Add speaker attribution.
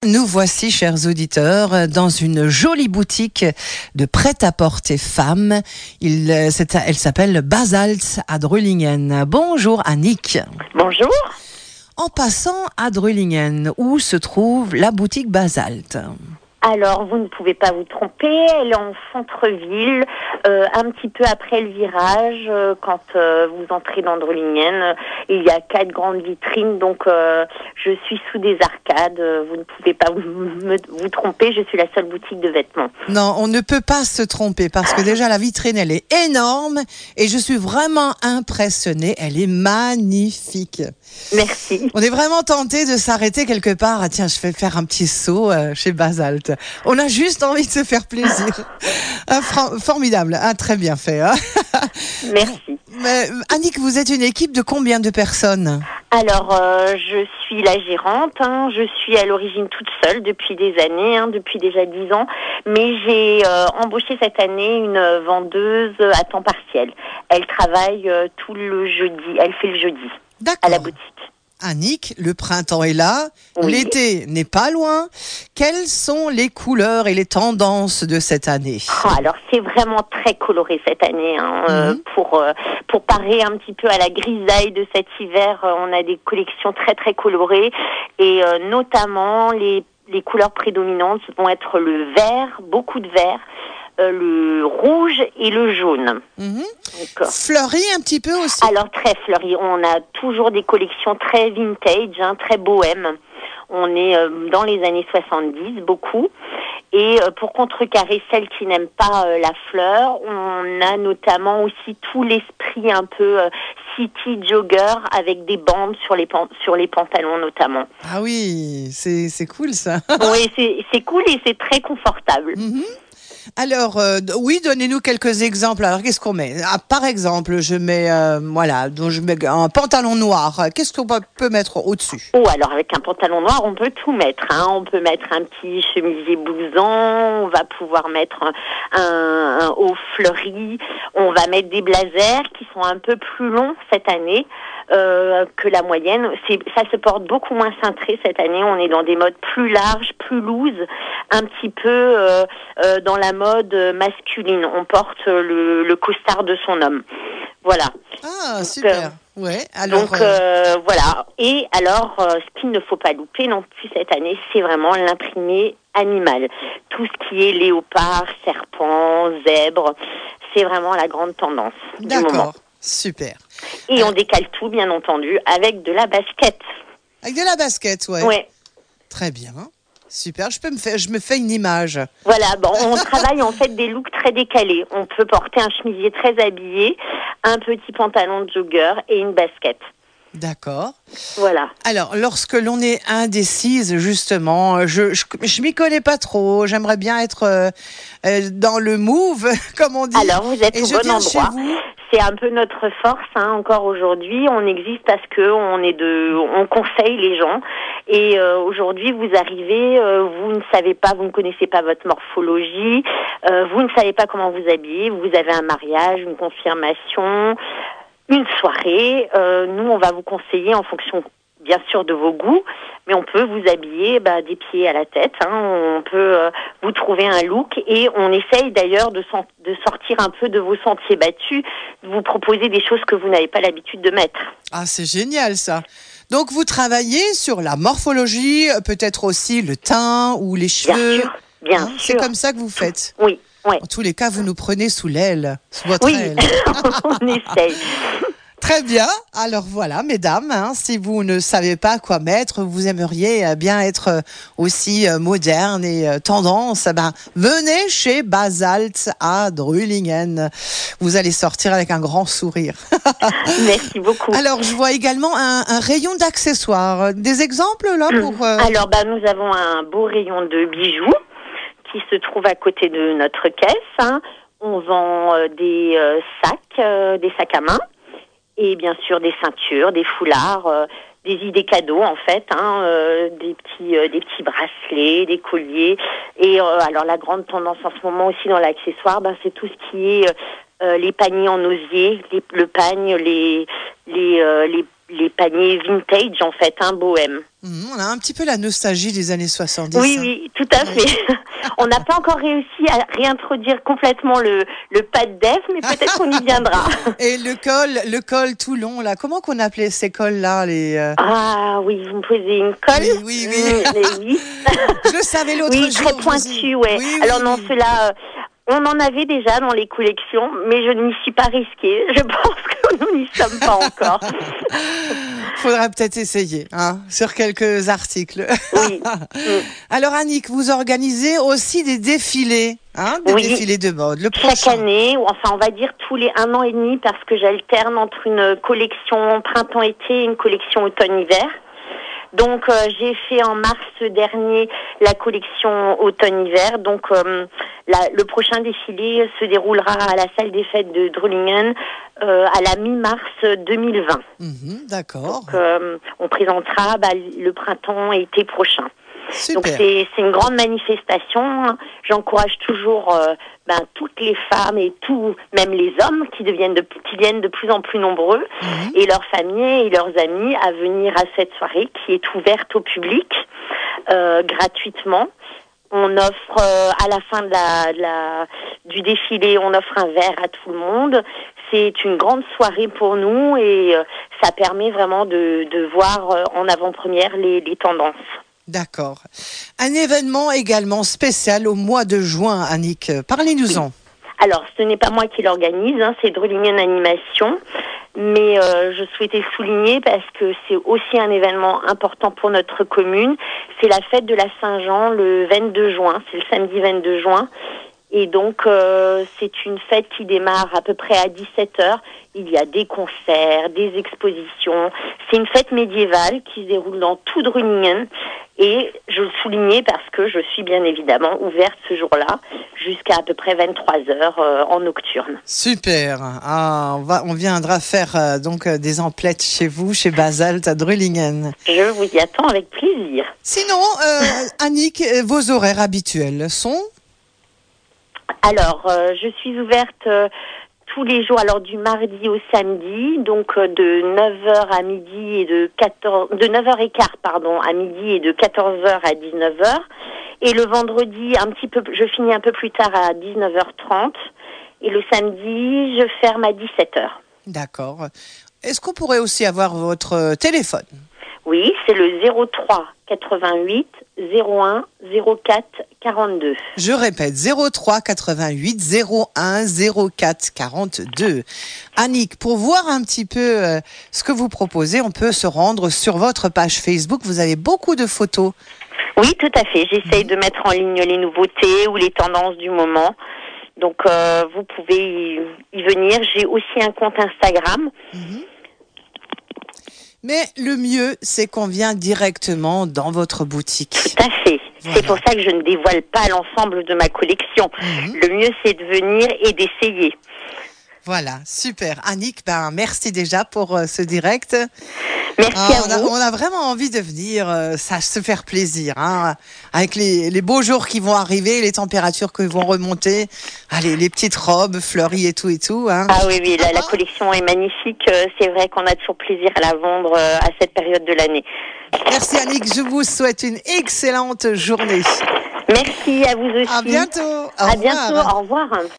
Speaker 1: Nous voici, chers auditeurs, dans une jolie boutique de prêt-à-porter femmes. Elle s'appelle Basalt à Drulingen. Bonjour Annick.
Speaker 2: Bonjour.
Speaker 1: En passant à Drulingen, où se trouve la boutique Basalt?
Speaker 2: Alors, vous ne pouvez pas vous tromper, elle est en centre-ville, un petit peu après le virage, quand vous entrez dans Drulingen. Il y a 4 grandes vitrines, donc je suis sous des arcades. Vous ne pouvez pas vous tromper, je suis la seule boutique de vêtements.
Speaker 1: Non, on ne peut pas se tromper, parce que déjà la vitrine, elle est énorme, et je suis vraiment impressionnée, elle est magnifique.
Speaker 2: Merci.
Speaker 1: On est vraiment tenté de s'arrêter quelque part. Ah, tiens, je vais faire un petit saut chez Basalt. On a juste envie de se faire plaisir. Formidable, très bien fait. Hein.
Speaker 2: Merci.
Speaker 1: Mais, Annick, vous êtes une équipe de combien de personnes?
Speaker 2: Alors, je suis la gérante. Je suis à l'origine toute seule depuis des années, depuis déjà 10 ans. Mais j'ai embauché cette année une vendeuse à temps partiel. Elle travaille tout le jeudi. Elle fait le jeudi.
Speaker 1: D'accord.
Speaker 2: À la boutique.
Speaker 1: Annick, le printemps est là,
Speaker 2: oui. L'été
Speaker 1: n'est pas loin. Quelles sont les couleurs et les tendances de cette année?
Speaker 2: Alors, c'est vraiment très coloré cette année. Pour parer un petit peu à la grisaille de cet hiver, on a des collections très très colorées et notamment les couleurs prédominantes vont être le vert, beaucoup de vert, le rouge et le jaune. Donc,
Speaker 1: fleuri un petit peu aussi?
Speaker 2: Alors très fleuri, on a toujours des collections très vintage, très bohème. On est dans les années 70 beaucoup. Et pour contrecarrer celles qui n'aiment pas la fleur, on a notamment aussi tout l'esprit un peu city jogger avec des bandes sur les pantalons notamment.
Speaker 1: Ah oui, c'est cool ça.
Speaker 2: Oui, c'est cool et c'est très confortable.
Speaker 1: Alors, oui, donnez-nous quelques exemples. Alors, qu'est-ce qu'on met? Par exemple, je mets, je mets un pantalon noir. Qu'est-ce qu'on peut mettre au-dessus?
Speaker 2: Alors avec un pantalon noir, on peut tout mettre. On peut mettre un petit chemisier blouson, on va pouvoir mettre un haut fleuri, on va mettre des blazers qui sont un peu plus longs cette année que la moyenne. Ça se porte beaucoup moins cintré cette année. On est dans des modes plus larges, plus loose, un petit peu dans la mode masculine. On porte le costard de son homme. Voilà.
Speaker 1: Ah, super. Ouais.
Speaker 2: Alors, donc voilà. Et alors, ce qu'il ne faut pas louper non plus cette année, c'est vraiment l'imprimé animal. Tout ce qui est léopard, serpent, zèbre, c'est vraiment la grande tendance du moment.
Speaker 1: D'accord. Super.
Speaker 2: Et on décale tout, bien entendu, avec de la basket.
Speaker 1: Avec de la basket, ouais.
Speaker 2: Ouais.
Speaker 1: Très bien. Super, je me fais une image.
Speaker 2: Voilà, on travaille en fait des looks très décalés. On peut porter un chemisier très habillé, un petit pantalon de jogger et une basket.
Speaker 1: D'accord.
Speaker 2: Voilà.
Speaker 1: Alors, lorsque l'on est indécise, justement, je m'y connais pas trop. J'aimerais bien être dans le move, comme on dit.
Speaker 2: Alors, vous êtes au bon endroit. C'est un peu notre force, encore aujourd'hui. On existe parce que on conseille les gens. Et aujourd'hui, vous arrivez, vous ne savez pas, vous ne connaissez pas votre morphologie, vous ne savez pas comment vous habiller. Vous avez un mariage, une confirmation, une soirée. Nous, on va vous conseiller en fonction, bien sûr, de vos goûts, mais on peut vous habiller des pieds à la tête. On peut vous trouver un look et on essaye d'ailleurs de sortir un peu de vos sentiers battus, de vous proposer des choses que vous n'avez pas l'habitude de mettre.
Speaker 1: Ah, c'est génial ça. Donc vous travaillez sur la morphologie, peut-être aussi le teint ou les cheveux.
Speaker 2: Bien sûr.
Speaker 1: C'est comme ça que vous faites.
Speaker 2: Oui.
Speaker 1: En tous les cas, vous nous prenez sous l'aile, sous votre aile.
Speaker 2: On essaye.
Speaker 1: Très bien. Alors voilà, mesdames, si vous ne savez pas quoi mettre, vous aimeriez bien être aussi moderne et tendance, venez chez Basalt à Drulingen. Vous allez sortir avec un grand sourire.
Speaker 2: Merci beaucoup.
Speaker 1: Alors, je vois également un rayon d'accessoires. Des exemples là pour...
Speaker 2: Alors, nous avons un beau rayon de bijoux qui se trouve à côté de notre caisse. On vend des sacs à main. Et bien sûr des ceintures, des foulards, des idées cadeaux en fait, des petits bracelets, des colliers. Et alors la grande tendance en ce moment aussi dans l'accessoire, c'est tout ce qui est les paniers en osier, le pagne, les les paniers vintage en fait, bohème.
Speaker 1: On a un petit peu la nostalgie des années 70.
Speaker 2: Oui, tout à fait. On n'a pas encore réussi à réintroduire complètement le pad def, mais peut-être qu'on y viendra.
Speaker 1: Et le col tout long, là, comment qu'on appelait ces cols-là
Speaker 2: Ah oui, vous me posez une colle.
Speaker 1: Oui.
Speaker 2: Oui.
Speaker 1: Je le savais l'autre jour.
Speaker 2: Oui, très pointu, ouais.
Speaker 1: Oui,
Speaker 2: alors non, ceux-là, on en avait déjà dans les collections, mais je ne m'y suis pas risquée. Je pense que nous n'y sommes pas encore.
Speaker 1: Faudrait peut-être essayer, sur quelques articles.
Speaker 2: Oui.
Speaker 1: Alors Annick, vous organisez aussi des défilés, des défilés de mode. Le prochain.
Speaker 2: Chaque année, enfin on va dire tous les 1 an et demi, parce que j'alterne entre une collection printemps-été et une collection automne-hiver. Donc j'ai fait en mars dernier la collection automne-hiver. Donc le prochain défilé se déroulera à la salle des fêtes de Drulingen à la mi-mars 2020.
Speaker 1: D'accord.
Speaker 2: Donc on présentera le printemps-été prochain.
Speaker 1: Super.
Speaker 2: Donc c'est une grande manifestation. J'encourage toujours toutes les femmes et même les hommes qui viennent de plus en plus nombreux et leurs familles et leurs amis à venir à cette soirée qui est ouverte au public gratuitement. On offre à la fin du défilé, on offre un verre à tout le monde. C'est une grande soirée pour nous et ça permet vraiment de voir en avant-première les tendances.
Speaker 1: D'accord. Un événement également spécial au mois de juin, Annick. Parlez-nous-en.
Speaker 2: Oui. Alors, ce n'est pas moi qui l'organise, c'est Drulingen Animation. Mais je souhaitais souligner parce que c'est aussi un événement important pour notre commune. C'est la fête de la Saint-Jean le 22 juin. C'est le samedi 22 juin. Et donc, c'est une fête qui démarre à peu près à 17h. Il y a des concerts, des expositions. C'est une fête médiévale qui se déroule dans tout Drulingen. Et je le soulignais parce que je suis bien évidemment ouverte ce jour-là jusqu'à à peu près 23h en nocturne.
Speaker 1: Super. On viendra faire des emplettes chez vous, chez Basalt à Drulingen.
Speaker 2: Je vous y attends avec plaisir.
Speaker 1: Sinon, Annick, vos horaires habituels sont ? alors,
Speaker 2: je suis ouverte tous les jours, alors du mardi au samedi, donc de 9h à midi et de 9h15 à midi et de 14h à 19h. Et le vendredi, je finis un peu plus tard à 19h30. Et le samedi, je ferme à 17h.
Speaker 1: D'accord. Est-ce qu'on pourrait aussi avoir votre téléphone ?
Speaker 2: Oui, c'est le 03 88 01 04 42.
Speaker 1: Je répète, 03 88 01 04 42. Annick, pour voir un petit peu ce que vous proposez, on peut se rendre sur votre page Facebook. Vous avez beaucoup de photos.
Speaker 2: Oui, tout à fait. J'essaye de mettre en ligne les nouveautés ou les tendances du moment. Donc, vous pouvez y venir. J'ai aussi un compte Instagram.
Speaker 1: Mais le mieux, c'est qu'on vient directement dans votre boutique.
Speaker 2: Tout à fait. Voilà. C'est pour ça que je ne dévoile pas l'ensemble de ma collection. Le mieux, c'est de venir et d'essayer.
Speaker 1: Voilà, super. Annick, merci déjà pour ce direct.
Speaker 2: Merci à vous.
Speaker 1: On a vraiment envie de venir, se faire plaisir, avec les beaux jours qui vont arriver, les températures qui vont remonter, les petites robes fleuries et tout.
Speaker 2: Ah oui, la collection est magnifique. C'est vrai qu'on a toujours plaisir à la vendre à cette période de l'année.
Speaker 1: Merci Annick, je vous souhaite une excellente journée.
Speaker 2: Merci à vous aussi.
Speaker 1: À bientôt.
Speaker 2: À bientôt. Au revoir.